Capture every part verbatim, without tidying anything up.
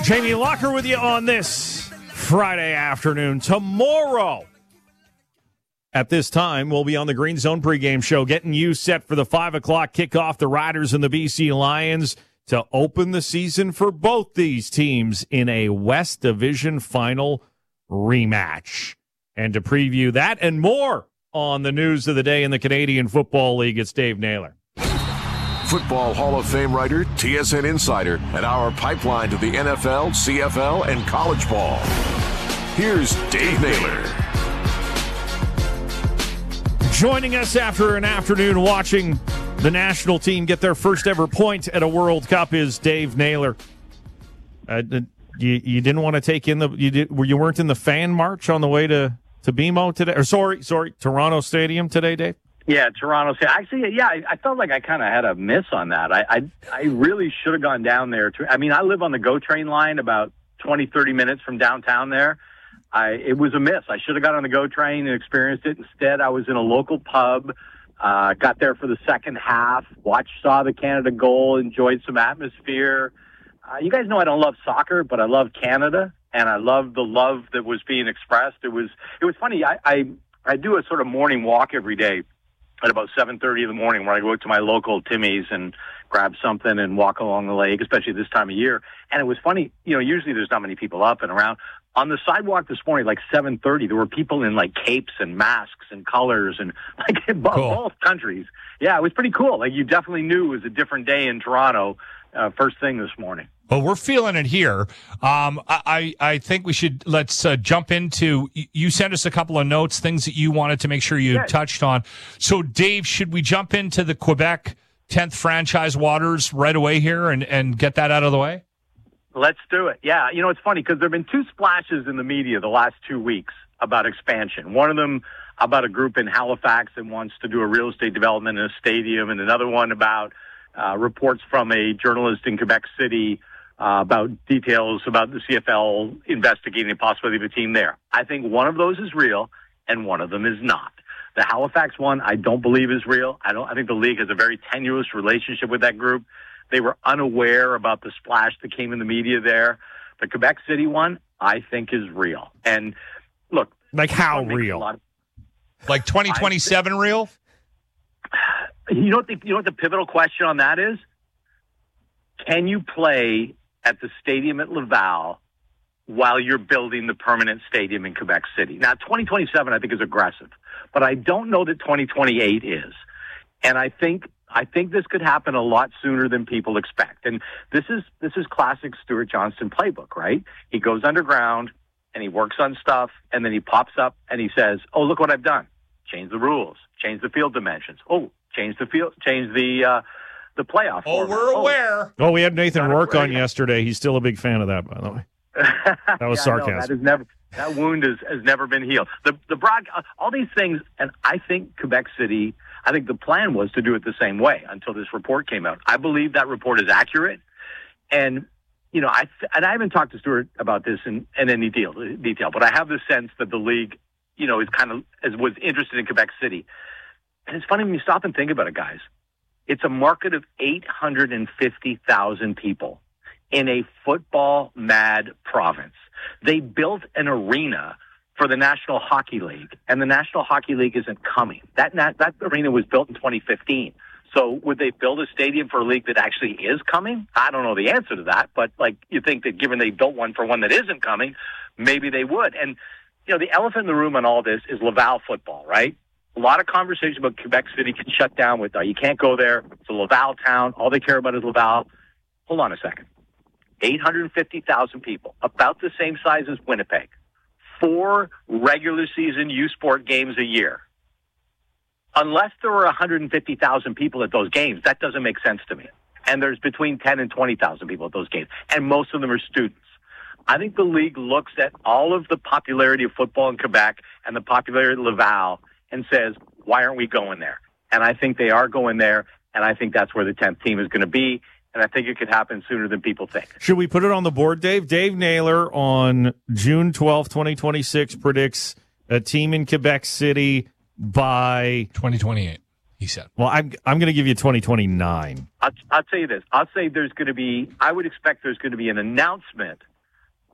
Jamie Locker with you on this Friday afternoon. Tomorrow at this time, we'll be on the Green Zone pregame show, getting you set for the five o'clock kickoff. The Riders and the B C Lions to open the season for both these teams in a West Division final rematch. And to preview that and more on the news of the day in the Canadian Football League, it's Dave Naylor. Football Hall of Fame writer, T S N insider, and our pipeline to the N F L, C F L, and college ball. Here's Dave Naylor. Joining us after an afternoon watching the national team get their first ever point at a World Cup is Dave Naylor. Uh, you, you didn't want to take in the you did you weren't in the fan march on the way to to B M O today, or sorry, sorry, Toronto Stadium today, Dave? Yeah, Toronto. Actually, yeah, I, I felt like I kind of had a miss on that. I, I, I really should have gone down there. To, I mean, I live on the GO train line about twenty, thirty minutes from downtown there. I, it was a miss. I should have got on the GO train and experienced it. Instead, I was in a local pub, uh, got there for the second half, watched, saw the Canada goal, enjoyed some atmosphere. Uh, you guys know I don't love soccer, but I love Canada, and I love the love that was being expressed. It was, it was funny. I, I, I do a sort of morning walk every day at about seven thirty in the morning, where I go to my local Timmy's and grab something and walk along the lake, especially this time of year. And it was funny, you know, usually there's not many people up and around. On the sidewalk this morning, like seven thirty, there were people in like capes and masks and colors and like in both, cool. both countries. Yeah, it was pretty cool. Like you definitely knew it was a different day in Toronto uh, first thing this morning. Well, we're feeling it here. Um, I, I think we should let's uh, jump into. You sent us a couple of notes, things that you wanted to make sure you yeah. touched on. So, Dave, should we jump into the Quebec tenth franchise waters right away here and, and get that out of the way? Let's do it. Yeah, you know, it's funny because there have been two splashes in the media the last two weeks about expansion. One of them about a group in Halifax that wants to do a real estate development in a stadium, and another one about uh, reports from a journalist in Quebec City Uh, about details about the C F L investigating the possibility of a team there. I think one of those is real and one of them is not. The Halifax one, I don't believe is real. I don't, I think the league has a very tenuous relationship with that group. They were unaware about the splash that came in the media there. The Quebec City one, I think is real. And look, like how real? Of, like twenty twenty-seven think, real? You know what the, you know what the pivotal question on that is? Can you play at the stadium at Laval while you're building the permanent stadium in Quebec City? Now, twenty twenty-seven, I think, is aggressive, but I don't know that twenty twenty-eight is. And I think I think this could happen a lot sooner than people expect. And this is this is classic Stuart Johnston playbook, right? He goes underground and he works on stuff, and then he pops up and he says, "Oh, look what I've done! Change the rules, change the field dimensions. Oh, change the field, change the." Uh, The playoff. Oh, format. we're aware. Oh, we had Nathan Rourke on yesterday. He's still a big fan of that, by the way. That was yeah, sarcasm. No, that, is never, that wound has, has never been healed. The the broad, all these things, and I think Quebec City, I think the plan was to do it the same way until this report came out. I believe that report is accurate. And, you know, I and I haven't talked to Stuart about this in, in any deal, detail, but I have the sense that the league, you know, is kind of is, was interested in Quebec City. And it's funny when you stop and think about it, guys. It's a market of eight hundred fifty thousand people in a football-mad province. They built an arena for the National Hockey League, and the National Hockey League isn't coming. That that arena was built in twenty fifteen. So would they build a stadium for a league that actually is coming? I don't know the answer to that, but like you think that given they built one for one that isn't coming, maybe they would. And, you know, the elephant in the room on all this is Laval football, right? A lot of conversation about Quebec City can shut down with, uh, you can't go there. It's a Laval town. All they care about is Laval. Hold on a second. eight hundred fifty thousand people, about the same size as Winnipeg. Four regular season U Sport games a year. Unless there were one hundred fifty thousand people at those games, that doesn't make sense to me. And there's between ten and twenty thousand people at those games. And most of them are students. I think the league looks at all of the popularity of football in Quebec and the popularity of Laval and says, why aren't we going there? And I think they are going there, and I think that's where the tenth team is going to be, and I think it could happen sooner than people think. Should we put it on the board, Dave? Dave Naylor on June twelfth, twenty twenty-six predicts a team in Quebec City by twenty twenty-eight, he said. Well, I'm I'm going to give you twenty twenty-nine. I'll, I'll tell you this. I'll say there's going to be, I would expect there's going to be an announcement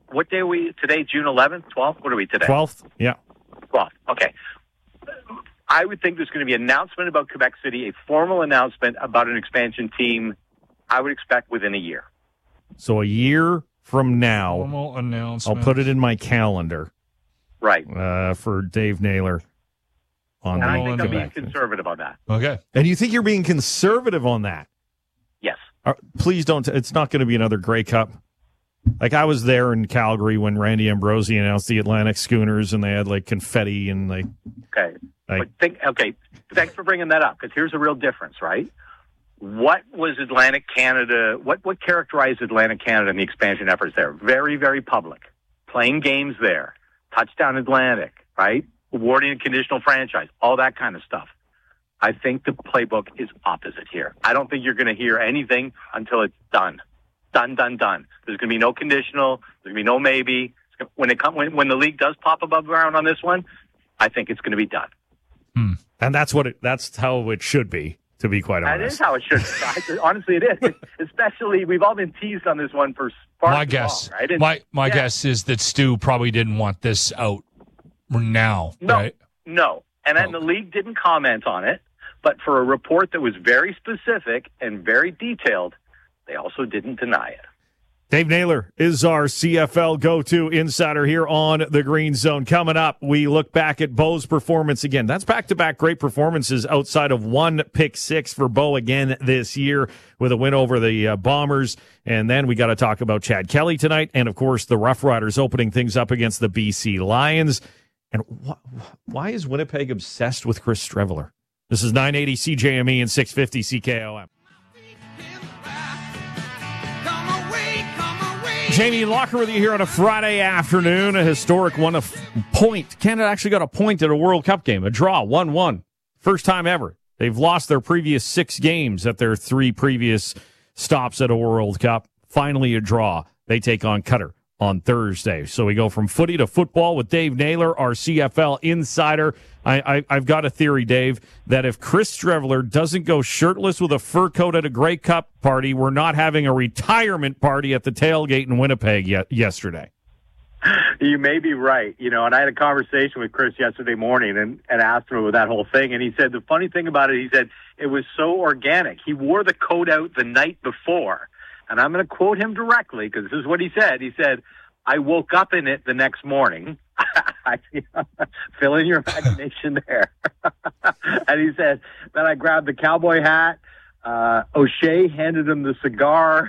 what day are we today? June eleventh, twelfth? What are we today? twelfth, yeah. twelfth, okay. I would think there's going to be an announcement about Quebec City, a formal announcement about an expansion team, I would expect within a year. So a year from now, Formal announcement. I'll put it in my calendar. Right. Uh, for Dave Naylor. On and the I think I'm being Quebec. conservative on that. Okay. And you think you're being conservative on that? Yes. Uh, please don't. It's not going to be another Grey Cup. Like, I was there in Calgary when Randy Ambrosie announced the Atlantic Schooners, and they had, like, confetti and, like... Okay. like but think, okay, thanks for bringing that up, because here's a real difference, right? What was Atlantic Canada, what, what characterized Atlantic Canada in the expansion efforts there? Very, very public. Playing games there. Touchdown Atlantic, right? Awarding a conditional franchise, all that kind of stuff. I think the playbook is opposite here. I don't think you're going to hear anything until it's done. Done, done, done. There's going to be no conditional. There's going to be no maybe. When it come, when, when the league does pop above ground on this one, I think it's going to be done. Hmm. And that's what it, that's how it should be, to be quite honest. That is how it should be. Honestly, it is. Especially, we've all been teased on this one for far My too guess, long, right? And, my my yeah. guess is that Stu probably didn't want this out now, no, right? No, and then No. the league didn't comment on it. But for a report that was very specific and very detailed, they also didn't deny it. Dave Naylor is our C F L go-to insider here on the Green Zone. Coming up, we look back at Bo's performance again. That's back-to-back great performances outside of one pick six for Bo again this year with a win over the uh, Bombers. And then we got to talk about Chad Kelly tonight and, of course, the Rough Riders opening things up against the B C Lions. And wh- why is Winnipeg obsessed with Chris Streveler? This is nine eighty C J M E and six fifty C K O M. Jamie Locker with you here on a Friday afternoon. A historic one, a f- point. Canada actually got a point at a World Cup game, a draw, one one. First time ever. They've lost their previous six games at their three previous stops at a World Cup. Finally a draw. They take on Qatar on Thursday. So we go from footy to football with Dave Naylor, our C F L insider. I, I, I've got a theory, Dave, that if Chris Streveler doesn't go shirtless with a fur coat at a Grey Cup party, we're not having a retirement party at the tailgate in Winnipeg yet, yesterday. You may be right, you know, and I had a conversation with Chris yesterday morning and, and asked him about that whole thing, and he said the funny thing about it, he said it was so organic. He wore the coat out the night before, and I'm going to quote him directly because this is what he said. He said, I woke up in it the next morning. I, fill in your imagination there. And he said, then I grabbed the cowboy hat. Uh, O'Shea handed him the cigar.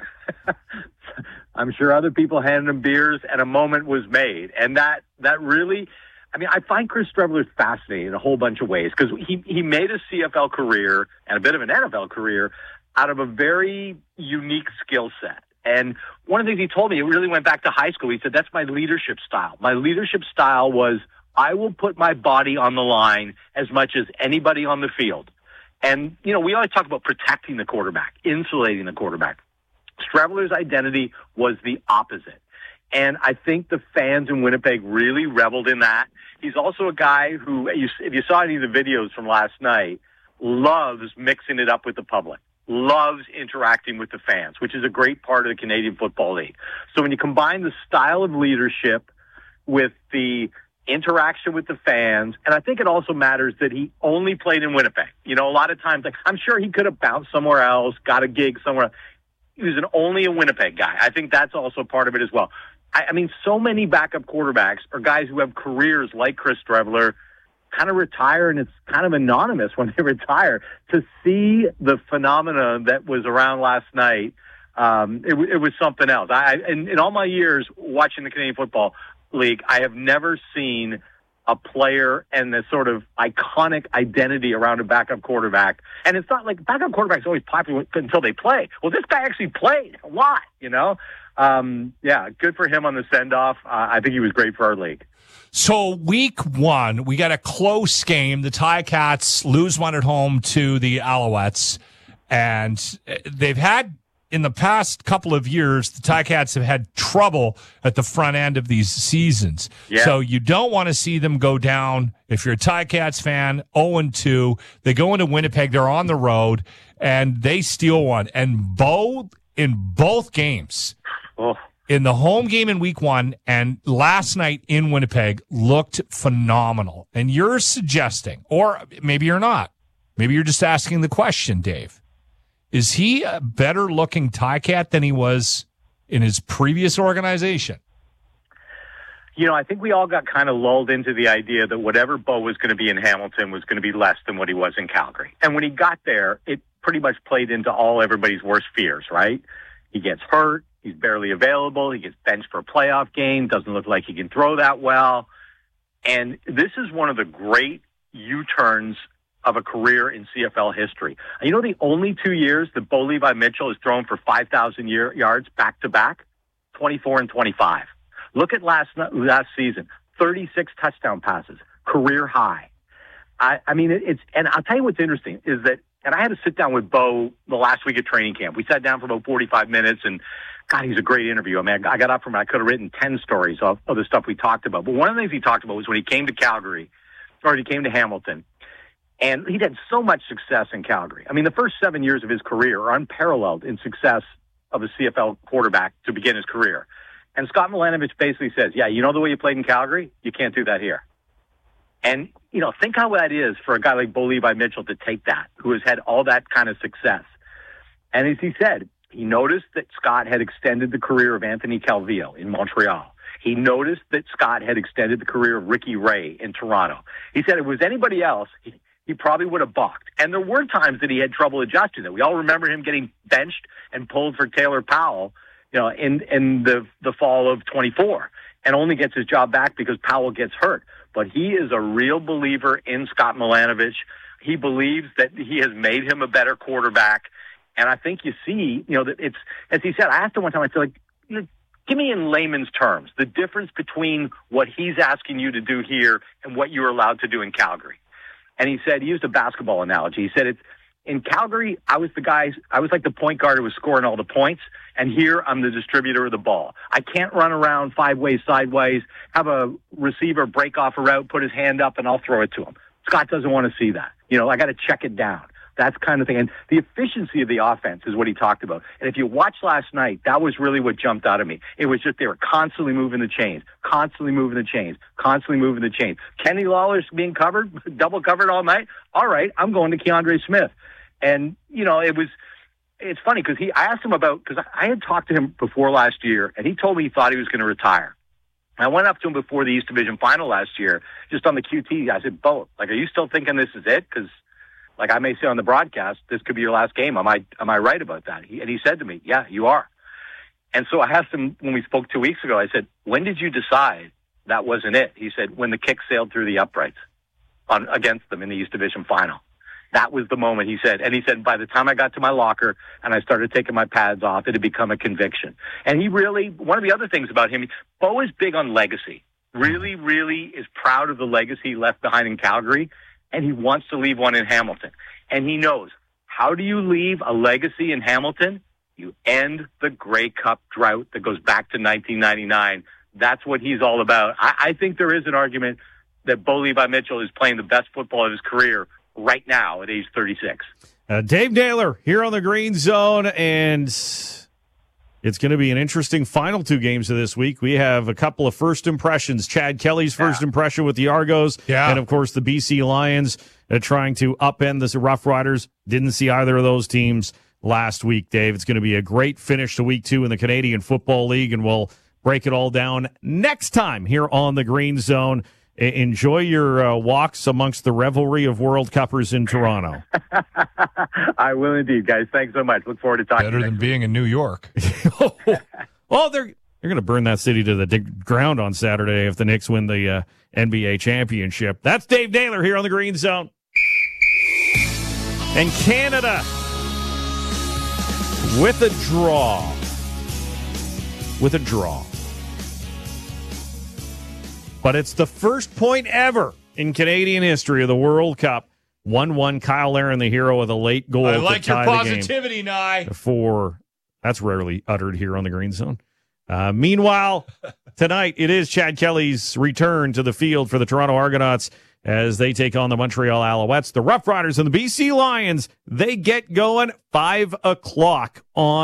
I'm sure other people handed him beers, and a moment was made. And that, that really, I mean, I find Chris Streveler fascinating in a whole bunch of ways because he, he made a C F L career and a bit of an N F L career out of a very unique skill set. And one of the things he told me, it really went back to high school. He said, that's my leadership style. My leadership style was I will put my body on the line as much as anybody on the field. And, you know, we always talk about protecting the quarterback, insulating the quarterback. Streveler's identity was the opposite. And I think the fans in Winnipeg really reveled in that. He's also a guy who, if you saw any of the videos from last night, loves mixing it up with the public. Loves interacting with the fans, which is a great part of the Canadian Football League. So when you combine the style of leadership with the interaction with the fans, and I think it also matters that he only played in Winnipeg. You know, a lot of times, like, I'm sure he could have bounced somewhere else, got a gig somewhere else. He was an only a Winnipeg guy. I think that's also part of it as well. I, I mean, so many backup quarterbacks are guys who have careers like Chris Streveler, kind of retire, and it's kind of anonymous when they retire. To see the phenomena that was around last night, um, it, it was something else. I, in, in all my years watching the Canadian Football League, I have never seen a player and the sort of iconic identity around a backup quarterback. And it's not like backup quarterbacks are always popular until they play. Well, this guy actually played a lot, you know? Um, yeah, good for him on the send-off. Uh, I think he was great for our league. So week one, we got a close game. The Ticats lose one at home to the Alouettes, and they've had, in the past couple of years, the Ticats have had trouble at the front end of these seasons. Yeah. So you don't want to see them go down. If you're a Ticats fan, oh and two, they go into Winnipeg, they're on the road, and they steal one. And Bo, in both games, Oh. in the home game in week one and last night in Winnipeg looked phenomenal. And you're suggesting, or maybe you're not, maybe you're just asking the question, Dave, is he a better looking Ticat than he was in his previous organization? You know, I think we all got kind of lulled into the idea that whatever Bo was going to be in Hamilton was going to be less than what he was in Calgary. And when he got there, it pretty much played into all everybody's worst fears, right? He gets hurt. He's barely available. He gets benched for a playoff game. Doesn't look like he can throw that well. And this is one of the great U-turns of a career in C F L history. You know, the only two years that Bo Levi Mitchell has thrown for five thousand year, yards back-to-back, twenty-four and twenty-five. Look at last last season, thirty-six touchdown passes, career high. I, I mean, it, it's, and I'll tell you what's interesting is that, and I had to sit down with Bo the last week of training camp. We sat down for about forty-five minutes, and God, he's a great interview. I mean, I got up from it. I could have written ten stories of, of the stuff we talked about. But one of the things he talked about was when he came to Calgary, or he came to Hamilton, and he'd had so much success in Calgary. I mean, the first seven years of his career are unparalleled in success of a C F L quarterback to begin his career. And Scott Milanovich basically says, yeah, you know the way you played in Calgary? You can't do that here. And, you know, think how that is for a guy like Bo Levi Mitchell to take that, who has had all that kind of success. And as he said, he noticed that Scott had extended the career of Anthony Calvillo in Montreal. He noticed that Scott had extended the career of Ricky Ray in Toronto. He said if it was anybody else, he, he probably would have balked. And there were times that he had trouble adjusting that. We all remember him getting benched and pulled for Taylor Powell, you know, in, in the, the fall of twenty-four, and only gets his job back because Powell gets hurt. But he is a real believer in Scott Milanovich. He believes that he has made him a better quarterback. And I think you see, you know, that it's, as he said, I asked him one time, I said, like, you know, give me in layman's terms the difference between what he's asking you to do here and what you're allowed to do in Calgary. And he said, he used a basketball analogy. He said, it's, in Calgary, I was the guy, I was like the point guard who was scoring all the points, and here I'm the distributor of the ball. I can't run around five ways, sideways, have a receiver break off a route, put his hand up, and I'll throw it to him. Scott doesn't want to see that. You know, I got to check it down. That's kind of thing. And the efficiency of the offense is what he talked about. And if you watch last night, that was really what jumped out at me. It was just they were constantly moving the chains, constantly moving the chains, constantly moving the chains. Kenny Lawler's being covered, double covered all night. All right, I'm going to Keandre Smith. And, you know, it was, it's funny because he, I asked him about, because I had talked to him before last year, and he told me he thought he was going to retire. I went up to him before the East Division final last year, just on the Q T. I said, Bo, like, are you still thinking this is it? Because, like, I may say on the broadcast, this could be your last game. Am I, am I right about that? He, and he said to me, yeah, you are. And so I asked him when we spoke two weeks ago, I said, when did you decide that wasn't it? He said, when the kick sailed through the uprights on, against them in the East Division final. That was the moment, he said. And he said, by the time I got to my locker and I started taking my pads off, it had become a conviction. And he really, one of the other things about him, Bo is big on legacy. Really, really is proud of the legacy he left behind in Calgary, and he wants to leave one in Hamilton. And he knows, how do you leave a legacy in Hamilton? You end the Grey Cup drought that goes back to nineteen ninety-nine. That's what he's all about. I, I think there is an argument that Bo Levi Mitchell is playing the best football of his career right now at age thirty-six. Uh, Dave Naylor here on the Green Zone, and it's going to be an interesting final two games of this week. We have a couple of first impressions. Chad Kelly's first yeah. impression with the Argos, yeah. and, of course, the B C Lions uh, trying to upend the Rough Riders. Didn't see either of those teams last week, Dave. It's going to be a great finish to week two in the Canadian Football League, and we'll break it all down next time here on the Green Zone. Enjoy your uh, walks amongst the revelry of World Cuppers in Toronto. I will indeed, guys. Thanks so much. Look forward to talking. Better than being in New York. oh, well, they're they're going to burn that city to the dig- ground on Saturday if the Knicks win the uh, N B A championship. That's Dave Naylor here on the Green Zone. And Canada with a draw. With a draw. But it's the first point ever in Canadian history of the World Cup. one one, Kyle Larin, the hero of the late goal. I like to tie your positivity, Nye. For, that's rarely uttered here on the Green Zone. Uh, meanwhile, tonight it is Chad Kelly's return to the field for the Toronto Argonauts as they take on the Montreal Alouettes. The Rough Riders and the B C Lions, they get going five o'clock on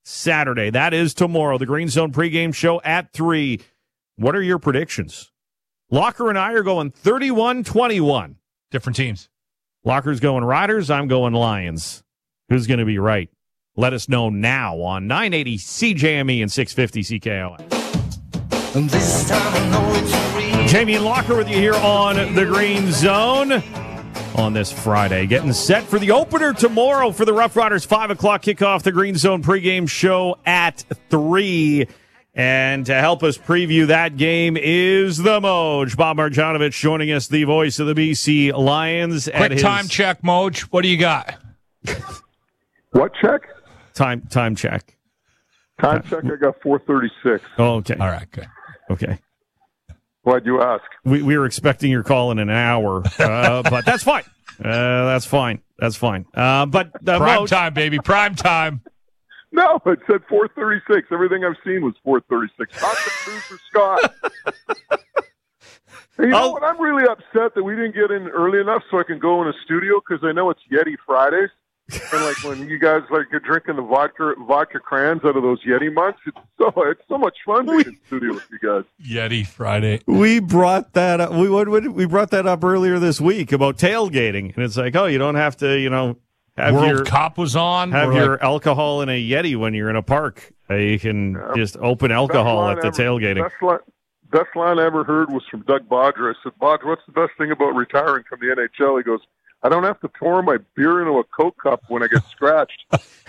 Saturday. That is tomorrow. The Green Zone pregame show at three. What are your predictions? Locker and I are going thirty-one twenty-one. Different teams. Locker's going Riders. I'm going Lions. Who's going to be right? Let us know now on nine eighty C J M E and six fifty C K O S. This time I know it's real. Jamie and Locker with you here on the Green Zone on this Friday. Getting set for the opener tomorrow for the Rough Riders. five o'clock kickoff, the Green Zone pregame show at three. And to help us preview that game is the Moj. Bob Marjanovic joining us, the voice of the B C Lions. Quick at his time check, Moj. What do you got? What check? Time time check. Time check, I got four thirty-six. Oh, okay. All right, good. Okay. Why'd you ask? We we were expecting your call in an hour, uh, but that's fine. Uh, that's fine. That's fine. Uh, but uh, Prime Moj, time, baby. Prime time. No, it said four thirty-six. Everything I've seen was four thirty-six. Not the producer, Scott. Hey, you know Oh. what? I'm really upset that we didn't get in early enough so I can go in a studio because I know it's Yeti Fridays. And like when you guys like you're drinking the vodka vodka crayons out of those Yeti mugs, it's so it's so much fun being in studio with you guys. Yeti Friday. we brought that up. We what, what, we brought that up earlier this week about tailgating, and it's like, oh, you don't have to, you know, have World your Cup was on. have We're your like, alcohol in a Yeti when you're in a park. Uh, you can Yeah. just open alcohol at the Best line ever- tailgating. Best line, best line I ever heard was from Doug Bodger. I said, Bodger, what's the best thing about retiring from the N H L? He goes, I don't have to pour my beer into a Coke cup when I get scratched.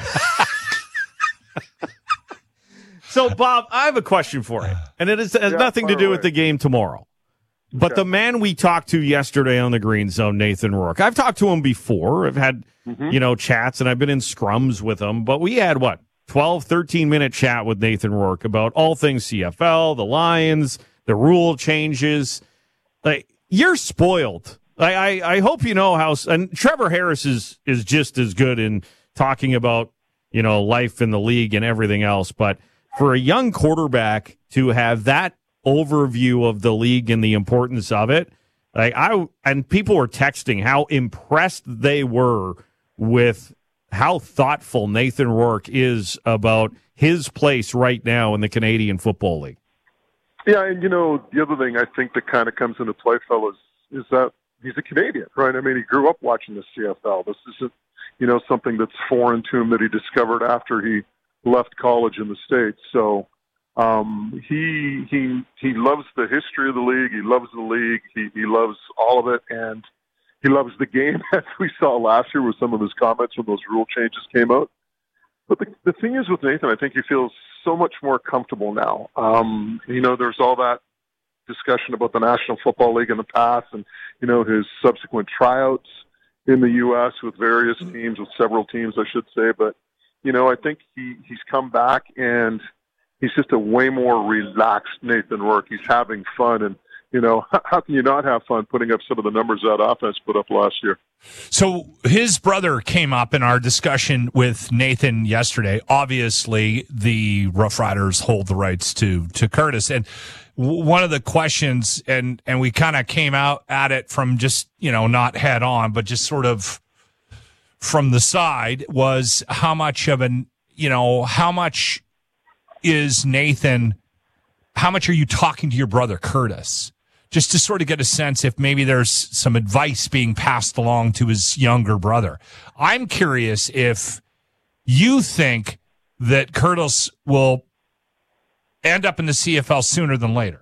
So, Bob, I have a question for you, and it is, has Yeah, nothing to fire do with away. the game tomorrow. But Okay. the man we talked to yesterday on the Green Zone, Nathan Rourke, I've talked to him before. I've had, Mm-hmm. you know, chats, and I've been in scrums with him. But we had, what, twelve, thirteen-minute chat with Nathan Rourke about all things C F L, the Lions, the rule changes. Like, you're spoiled. I, I, I hope you know how, and Trevor Harris is, is just as good in talking about, you know, life in the league and everything else. But for a young quarterback to have that overview of the league and the importance of it, like I, and people were texting how impressed they were with how thoughtful Nathan Rourke is about his place right now in the Canadian Football League. Yeah, and you know, the other thing I think that kind of comes into play, fellas, is that he's a Canadian, right? I mean, he grew up watching the C F L. This isn't, you know, something that's foreign to him that he discovered after he left college in the States. So um, he he he loves the history of the league. He loves the league. He he loves all of it, and he loves the game, as we saw last year with some of his comments when those rule changes came out. But the, the thing is with Nathan, I think he feels so much more comfortable now. Um, you know, there's all that discussion about the National Football League in the past and, you know, his subsequent tryouts in the U S with various teams, with several teams, I should say. But, you know, I think he, he's come back and he's just a way more relaxed Nathan Rourke. He's having fun. And, you know, how can you not have fun putting up some of the numbers that offense put up last year? So his brother came up in our discussion with Nathan yesterday. Obviously, the Rough Riders hold the rights to to Curtis, and w- one of the questions, and and we kind of came out at it from just, you know, not head on, but just sort of from the side, was how much of an, you know, how much is Nathan, how much are you talking to your brother Curtis? Just to sort of get a sense if maybe there's some advice being passed along to his younger brother. I'm curious if you think that Curtis will end up in the C F L sooner than later.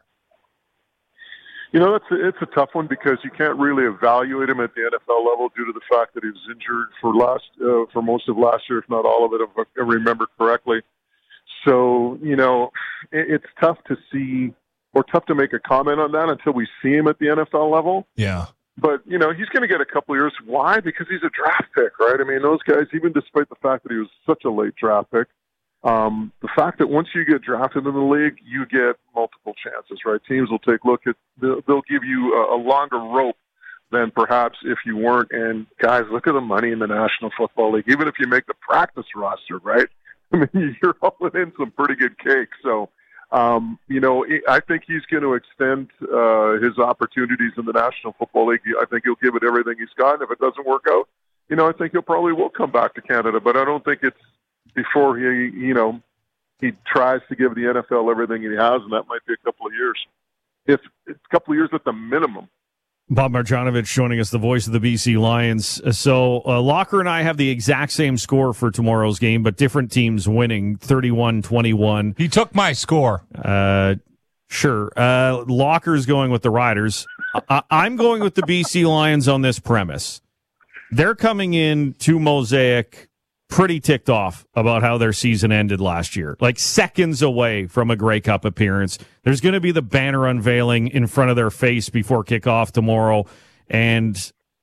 You know, it's a, it's a tough one because you can't really evaluate him at the N F L level due to the fact that he was injured for last uh, for most of last year, if not all of it, if I remember correctly. So, you know, it, it's tough to see or tough to make a comment on that until we see him at the N F L level. Yeah. But, you know, he's going to get a couple of years. Why? Because he's a draft pick, right? I mean, those guys, even despite the fact that he was such a late draft pick, um, the fact that once you get drafted in the league, you get multiple chances, right? Teams will take a look at, they'll, they'll give you a, a longer rope than perhaps if you weren't. And guys, look at the money in the National Football League. Even if you make the practice roster, right? I mean, you're hauling in some pretty good cake. So, um, you know, I think he's going to extend uh, his opportunities in the National Football League. I think he'll give it everything he's got. And if it doesn't work out, you know, I think he'll probably will come back to Canada. But I don't think it's before he, you know, he tries to give the N F L everything he has, and that might be a couple of years. If it's a couple of years at the minimum. Bob Marjanovic joining us, the voice of the B C Lions. So uh, Locker and I have the exact same score for tomorrow's game, but different teams winning, thirty-one twenty-one. He took my score. Uh, sure. Uh, Locker's going with the Riders. I- I'm going with the B C Lions on this premise. They're coming in to Mosaic pretty ticked off about how their season ended last year, like seconds away from a Grey Cup appearance. There's going to be the banner unveiling in front of their face before kickoff tomorrow. And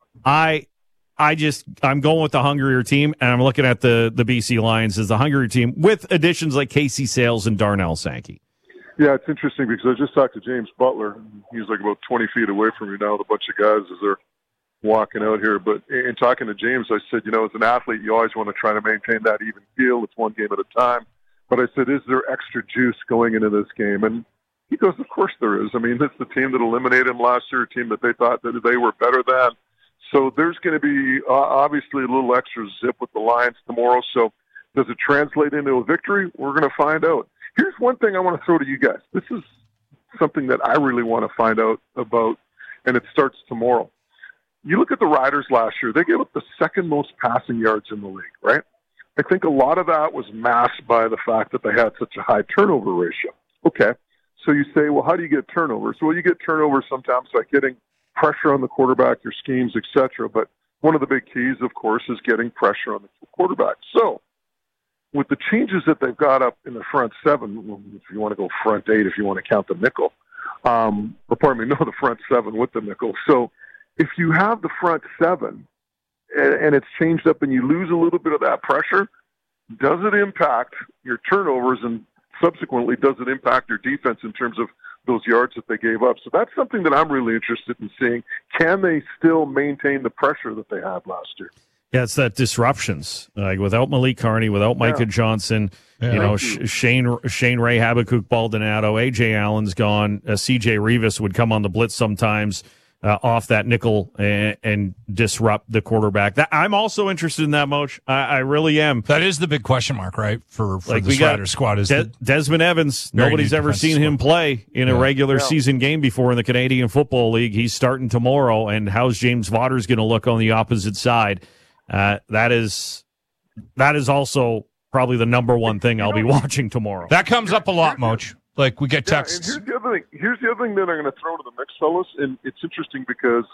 I, I just, I'm going with the hungrier team, and I'm looking at the, the B C Lions as the hungrier team with additions like Casey Sales and Darnell Sankey. Yeah, it's interesting because I just talked to James Butler. He's like about twenty feet away from me now with a bunch of guys as they're walking out here. But in talking to James, I said, you know, as an athlete, you always want to try to maintain that even feel. It's one game at a time. But I said, is there extra juice going into this game? And he goes, of course there is. I mean, it's the team that eliminated him last year, a team that they thought that they were better than. So there's going to be uh, obviously a little extra zip with the Lions tomorrow. So does it translate into a victory? We're going to find out. Here's one thing I want to throw to you guys. This is something that I really want to find out about, and it starts tomorrow. You look at the Riders last year, they gave up the second most passing yards in the league, right? I think a lot of that was masked by the fact that they had such a high turnover ratio. Okay, so you say, well, how do you get turnovers? Well, you get turnovers sometimes by getting pressure on the quarterback, your schemes, et cetera. But one of the big keys, of course, is getting pressure on the quarterback. So with the changes that they've got up in the front seven, if you want to go front eight, if you want to count the nickel, um, or pardon me, no, the front seven with the nickel. So if you have the front seven and, and it's changed up and you lose a little bit of that pressure, does it impact your turnovers, and subsequently does it impact your defense in terms of those yards that they gave up? So that's something that I'm really interested in seeing. Can they still maintain the pressure that they had last year? Yeah, it's that disruptions. Like without Malik Carney, without Micah Yeah. Johnson, Yeah. you know, Thank you. Sh- Shane Shane Ray, Habakkuk Baldonado, A J Allen's gone. Uh, C J Rivas would come on the blitz sometimes uh, off that nickel and, and disrupt the quarterback. That, I'm also interested in that, Moch. I, I really am. That is the big question mark, right? For, for Like this we got Rider squad is De- the, Desmond Evans. Very Nobody's deep ever defensive seen him squad. play in a Yeah. regular Yeah. season game before in the Canadian Football League. He's starting tomorrow, and how's James Vodder's going to look on the opposite side? Uh, that is that is also probably the number one thing I'll be watching tomorrow. that comes up a lot, Moch. Like we get Yeah, and texts. here's the other thing. Here's the other thing that I'm going to throw to the mix, fellas, and it's interesting because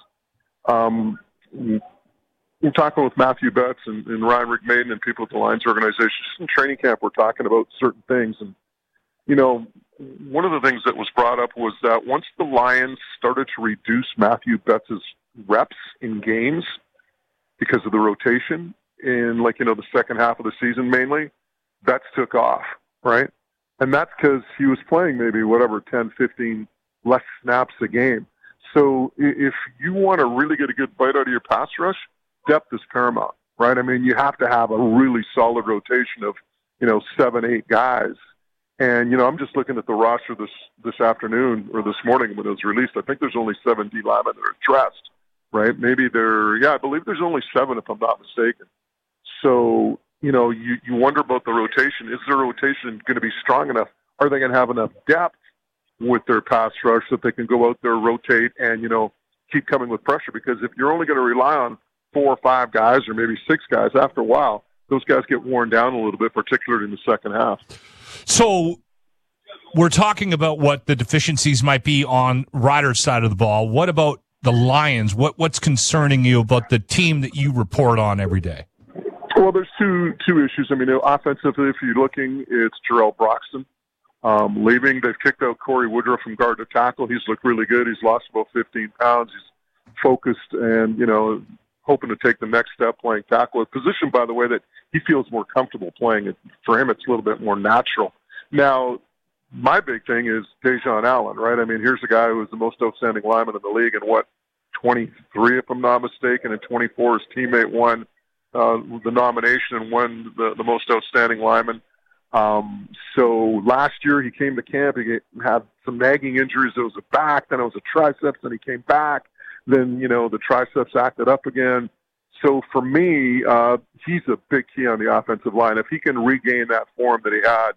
um, we're talking with Matthew Betts and, and Ryan McMaden and people at the Lions organization. Just in training camp, we're talking about certain things, and you know, one of the things that was brought up was that once the Lions started to reduce Matthew Betts' reps in games because of the rotation in, like, you know, the second half of the season mainly, Betts took off, right? And that's because he was playing maybe, whatever, ten, fifteen less snaps a game. So i- if you want to really get a good bite out of your pass rush, depth is paramount, right? I mean, you have to have a really solid rotation of, you know, seven, eight guys. And, you know, I'm just looking at the roster this, this afternoon or this morning when it was released. I think there's only seven D linemen that are dressed, right? Maybe they're, yeah, I believe there's only seven if I'm not mistaken. So, you know, you, you wonder about the rotation. Is their rotation going to be strong enough? Are they going to have enough depth with their pass rush that they can go out there, rotate, and, you know, keep coming with pressure? Because if you're only going to rely on four or five guys or maybe six guys, after a while, those guys get worn down a little bit, particularly in the second half. So we're talking about what the deficiencies might be on Rider's side of the ball. What about the Lions? What What's concerning you about the team that you report on every day? Well, there's two two issues. I mean, offensively, if you're looking, it's Jarrell Broxton um, leaving. They've kicked out Corey Woodruff from guard to tackle. He's looked really good. He's lost about fifteen pounds. He's focused and, you know, hoping to take the next step playing tackle. A position, by the way, that he feels more comfortable playing. It For him, it's a little bit more natural. Now, my big thing is Dejon Allen, right? I mean, here's a guy who was the most outstanding lineman in the league in, what, twenty-three, if I'm not mistaken, and twenty-four, his teammate won uh, the nomination and won the, the most outstanding lineman. Um, so last year he came to camp. He had some nagging injuries. It was a back, then it was a triceps, then he came back. Then, you know, the triceps acted up again. So for me, uh, he's a big key on the offensive line. If he can regain that form that he had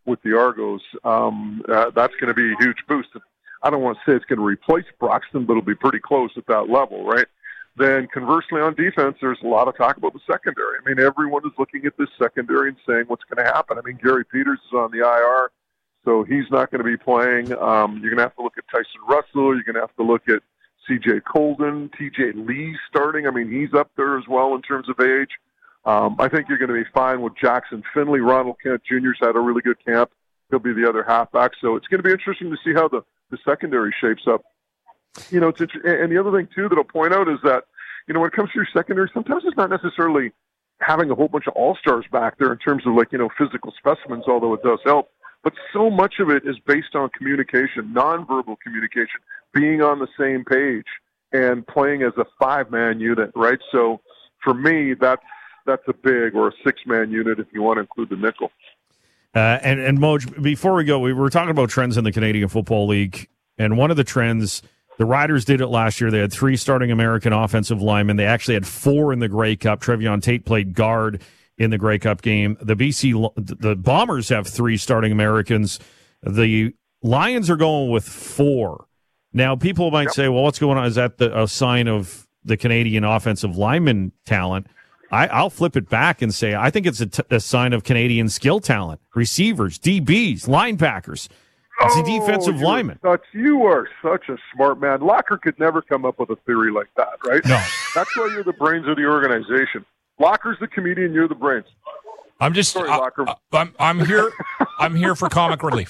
with the Argos, um, uh, that's going to be a huge boost. I don't want to say it's going to replace Broxton, but it'll be pretty close at that level, right? Then conversely on defense, there's a lot of talk about the secondary. I mean, everyone is looking at this secondary and saying what's going to happen. I mean, Gary Peters is on the I R, so he's not going to be playing. Um, you're going to have to look at Tyson Russell. You're going to have to look at C J Colden, T J Lee starting. I mean, he's up there as well in terms of age. Um, I think you're going to be fine with Jackson Finley. Ronald Kent Junior's had a really good camp. He'll be the other halfback. So it's going to be interesting to see how the, the secondary shapes up. You know, it's and the other thing, too, that I'll point out is that, you know, when it comes to your secondary, sometimes it's not necessarily having a whole bunch of all-stars back there in terms of, like, you know, physical specimens, although it does help. But so much of it is based on communication, nonverbal communication, being on the same page and playing as a five-man unit, right? So for me, that's, that's a big, or a six-man unit if you want to include the nickel. Uh, and, and Moj, before we go, we were talking about trends in the Canadian Football League, and one of the trends, the Riders did it last year. They had three starting American offensive linemen. They actually had four in the Grey Cup. Trevion Tate played guard in the Grey Cup game. The B C, the Bombers have three starting Americans. The Lions are going with four. Now, people might yep. say, well, what's going on? Is that the, a sign of the Canadian offensive lineman talent? I, I'll flip it back and say I think it's a, t- a sign of Canadian skill talent. Receivers, D Bs, linebackers. It's oh, a defensive lineman. Such, you are such a smart man. Locker could never come up with a theory like that, right? No. That's why you're the brains of the organization. Locker's the comedian, you're the brains. I'm just Sorry, I, Locker. I'm I'm here I'm here for comic relief.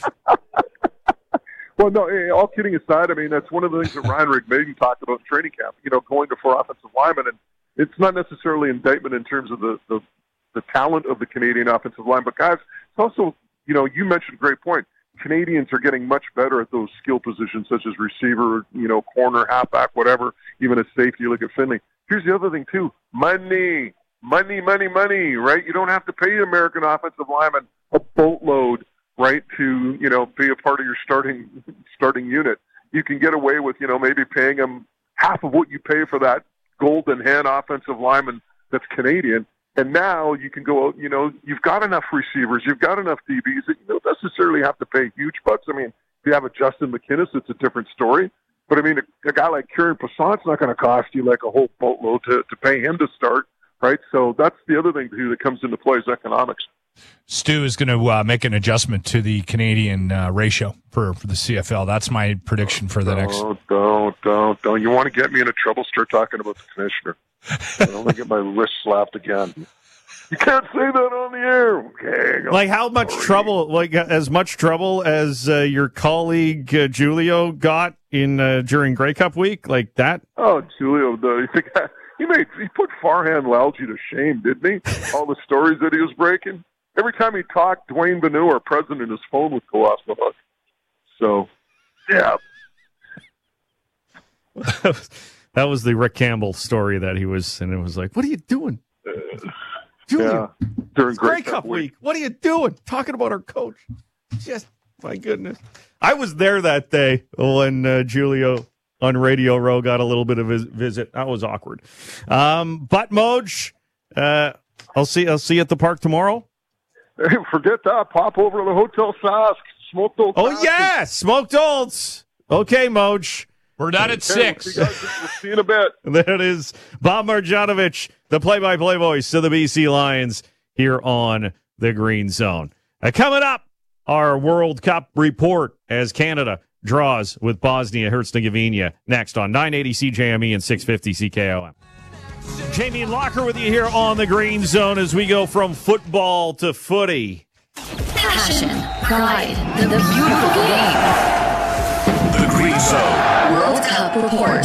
Well, no, all kidding aside, I mean, that's one of the things that Ryan Rigmaiden talked about in training camp, you know, going to four offensive linemen. And it's not necessarily indictment in terms of the, the, the talent of the Canadian offensive line. But, guys, it's also, you know, you mentioned a great point. Canadians are getting much better at those skill positions, such as receiver, you know, corner, halfback, whatever, even as safety. You look at Finley. Here's the other thing, too. Money, money, money, money, right? You don't have to pay American offensive linemen a boatload, right, to, you know, be a part of your starting starting unit. You can get away with, you know, maybe paying them half of what you pay for that golden hand offensive lineman that's Canadian. And now you can go out, you know, you've got enough receivers, you've got enough D Bs that you don't necessarily have to pay huge bucks. I mean, if you have a Justin McInnes, it's a different story. But, I mean, a, a guy like Kieran Poisson's not going to cost you like a whole boatload to, to pay him to start, right? So that's the other thing, too, that comes into play is economics. Stu is going to uh, make an adjustment to the Canadian uh, ratio for, for the C F L. That's my prediction for the don't, next. Don't, don't, don't. You want to get me into trouble, start talking about the commissioner. I don't want to get my wrist slapped again. You can't say that on the air. Okay. Like how much sorry. trouble, like as much trouble as uh, your colleague uh, Julio got in uh, during Grey Cup week, like that? Oh, Julio, the, he made he put Farhan Lalji to shame, didn't he? All the stories that he was breaking. Every time he talked, Dwayne Benu, our president, his phone would go off the hook. So, yeah. That was the Rick Campbell story that he was, and it was like, what are you doing? Uh, Julia, yeah, during Grey Cup week. week. What are you doing? Talking about our coach. Just, my goodness. I was there that day when uh, Julio on Radio Row got a little bit of a visit. That was awkward. Um, but Moj, uh, I'll see. I'll see you at the park tomorrow. Hey, forget that. Pop over to the Hotel Sask. Smoked Old. Oh yeah, smoked olds. Okay, Moj. We're done at okay, six. We'll see, guys, we'll see you in a bit. There it is. Bob Marjanovic, the play-by-play voice of the B C Lions here on the Green Zone. Uh, coming up, our World Cup report as Canada draws with Bosnia-Herzegovina next on nine eighty C J M E and six fifty C K O M. Jamie and Locker with you here on the Green Zone as we go from football to footy. Passion, pride, the beautiful game. The Green Zone World Cup report.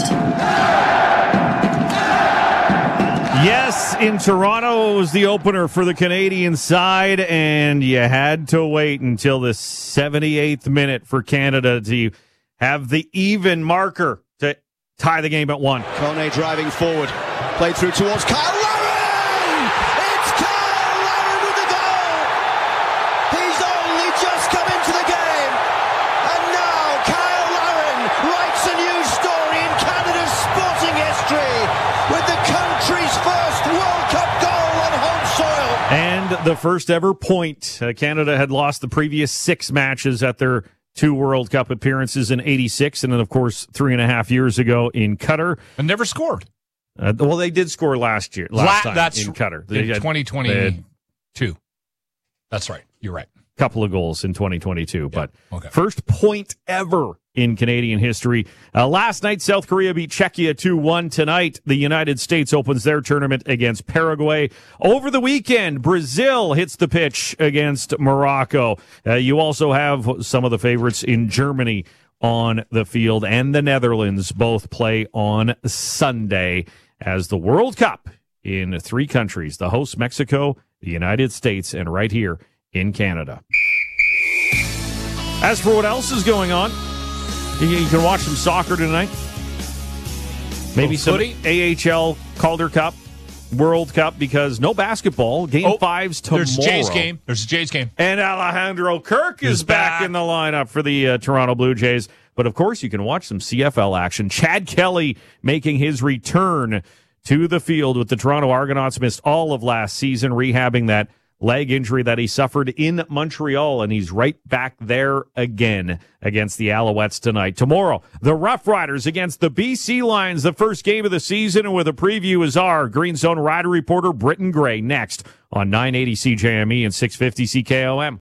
Yes, in Toronto, it was the opener for the Canadian side, and you had to wait until the seventy-eighth minute for Canada to have the even marker to tie the game at one. Kone driving forward, played through towards Kyle Larin! It's Kyle Larin with the goal! He's only just come into the game, and now Kyle Larin writes a new story in Canada's sporting history with the country's first World Cup goal on home soil. And the first ever point. Uh, Canada had lost the previous six matches at their two World Cup appearances in eighty-six, and then, of course, three and a half years ago in Qatar. And never scored. Uh, well, they did score last year, last La- time that's in Qatar. They in had, twenty twenty-two. That's right. You're right. Couple of goals in twenty twenty-two, Yeah. but Okay. first point ever in Canadian history. Uh, last night, South Korea beat Czechia two one. Tonight, the United States opens their tournament against Paraguay. Over the weekend, Brazil hits the pitch against Morocco. Uh, you also have some of the favorites in Germany on the field, and the Netherlands both play on Sunday as the World Cup in three countries, the host Mexico, the United States, and right here in Canada. As for what else is going on, you, you can watch some soccer tonight. Maybe Oh, some footy? A H L Calder Cup, World Cup, because no basketball. Game Oh, five's tomorrow. There's Jay's game. There's Jay's game. And Alejandro Kirk is He's back. back. in the lineup for the uh, Toronto Blue Jays. But, of course, you can watch some C F L action. Chad Kelly making his return to the field with the Toronto Argonauts. Missed all of last season, rehabbing that leg injury that he suffered in Montreal, and he's right back there again against the Alouettes tonight. Tomorrow, the Rough Riders against the B C Lions, the first game of the season, and with a preview is our Green Zone Rider reporter, Britton Gray, next on nine eighty C J M E and six fifty C K O M.